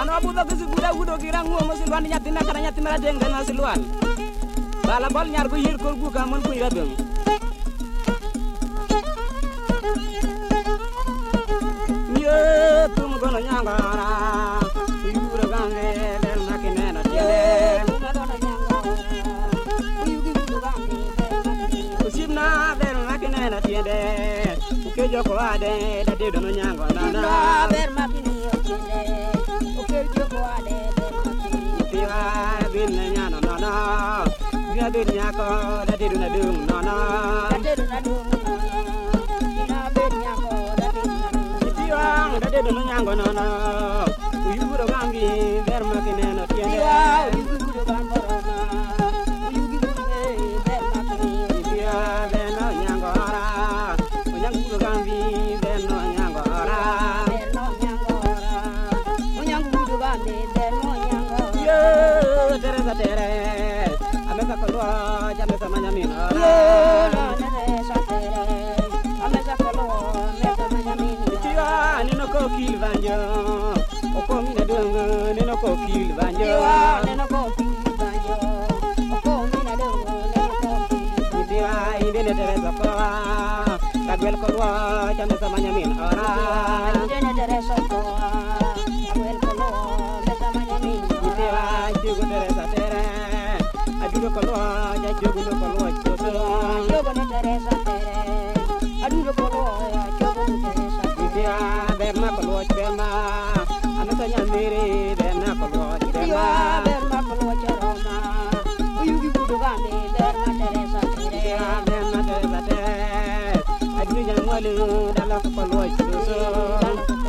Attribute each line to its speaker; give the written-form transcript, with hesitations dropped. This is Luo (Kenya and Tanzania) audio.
Speaker 1: Mano abuda kesi buda wudo kira nguo silwan nyatina kana nyatina dengga na silwan. Bala bol nyar go yir kor gu kamon ku iradong. Ye tum gono nyangara. Yura gange del makinena tiele. Usimna del makinena tiele. Uke joko ade da de dono nyango na.
Speaker 2: Ber makinena tiele. Uke joko ade ber makinena.
Speaker 1: Tiwa bin nyana na. Dia bin nyako da de dono dung na.
Speaker 2: Da de dono dung na. Ina bin nyako da de dono.
Speaker 1: Tiwa da de dono nyango na. Uyuro gangi ber makinena tiele.
Speaker 2: Uyuro gambara. Agwel kolwa chame samanya min ora Dene Teresa kolwa agwel kolwa samanya min
Speaker 1: itewa jugo Teresa tere ajugo kolwa ja jugo no kolwa choso
Speaker 2: jugo no Teresa tere ajugo kolwa jugo no Teresa
Speaker 1: itewa berma kolwa chema amesa nyamiri berna kolwa chema
Speaker 2: berma kolwa choma uyugi budu gande berma Teresa tere
Speaker 1: berma Teresa tere Aduh jangan malu dalam kepala itu.